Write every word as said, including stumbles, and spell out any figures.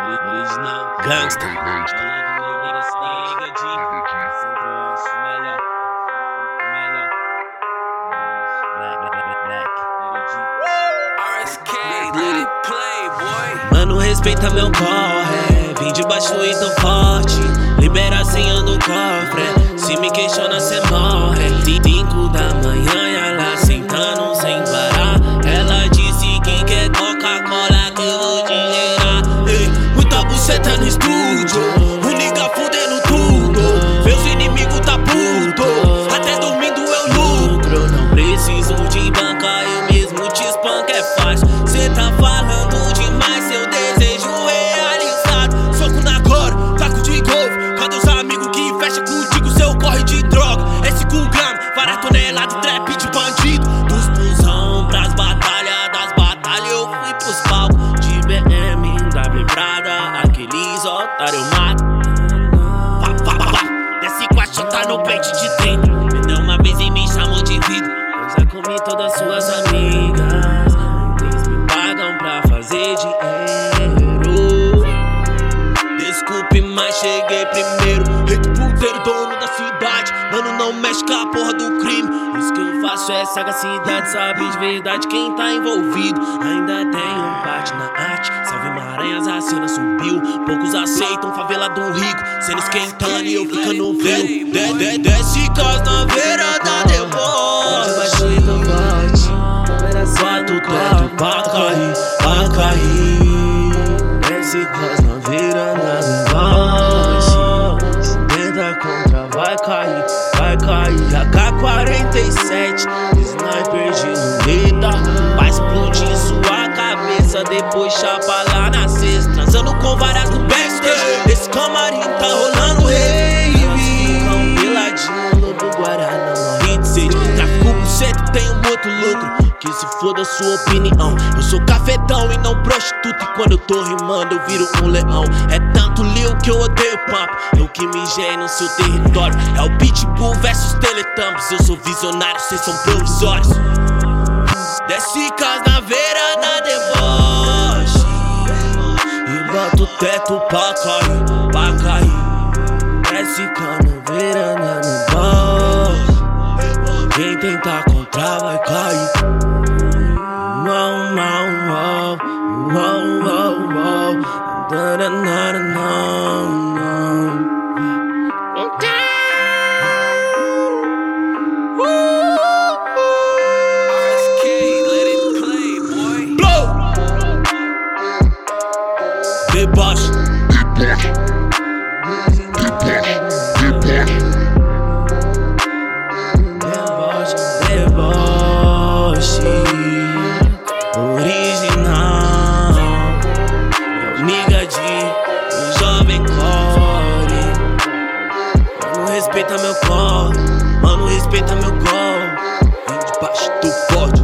Original Gangsta. Mano, respeita meu corre. Vim de baixo e tão forte. Libera a senha do cofre. Se me questiona, cê morre. Cinco da manhã e ela sentando sem parar. Ela disse que quer Coca-Cola, que eu vou dinheirar. Ei, muita buceta no estúdio. O nigga fudendo tudo. Meus inimigos tá puto. Até dormindo eu lucro. Não preciso de banca, eu mesmo te espanco, é fácil. Cê tá falando demais, seu desejo realizado. Soco na cor, taco de golfe. Cadê os amigos que fecha contigo, seu corre de droga? É cinco gramas, várias toneladas, trap de bandido. Dos busão pras batalhas, das batalhas eu fui pros palcos. De B M, W Prada, aqueles otários eu mato. Pá, pá, pá, pá. Desce com a chota no peito de trinta. Me deu uma vez e me chamou de vida. Eu já comi todas suas amigas. Eles me pagam pra fazer dinheiro. Desculpe, mas cheguei primeiro. Rei do puteiro, dono da cidade. Mano, não mexe com a porra do crime. Isso que eu faço é sagacidade. Sabe de verdade quem tá envolvido. Ainda tem um parte na arte. Salve Maranhas, a cena subiu. Poucos aceitam, favela do rico. Cena esquentando e eu ficando frio. De, de, desce cos na beira da devolve. De baixo e tão forte. Bota o teto pra cair, pra cair. Desce cos na beira da devolve. Tenta contra, vai cair, vai cair. A K quarenta e sete, sniper de luneta. Vai explodir sua cabeça, depois chapa lá na cesta. Transando com várias do backstage. Esse camarim tá rolando rave. Não peladinho, lobo guarana, morre de sede. Tráfico buceta, tem um outro lucro. Que se foda a sua opinião. Eu sou cafetão e não prostituta. E quando eu tô rimando eu viro um leão. É tanto lio que eu odeio papo. Eu que mijei no seu território. É o Pitbull versus Teletubbies. Eu sou visionário, cês são provisórios. Desce cas na beira na deboche. E bota o teto pra cair, pra cair. Desce cas na beira na deboche. Quem tentar contra vai cair. Wow, wow, wow, wow, wow, wow. Da, da, da, da, da, da. Deboche, deboche, deboche, original. É o nigga de jovem core. Mano, respeita meu corre, mano, respeita meu corre. Vem debaixo do forte.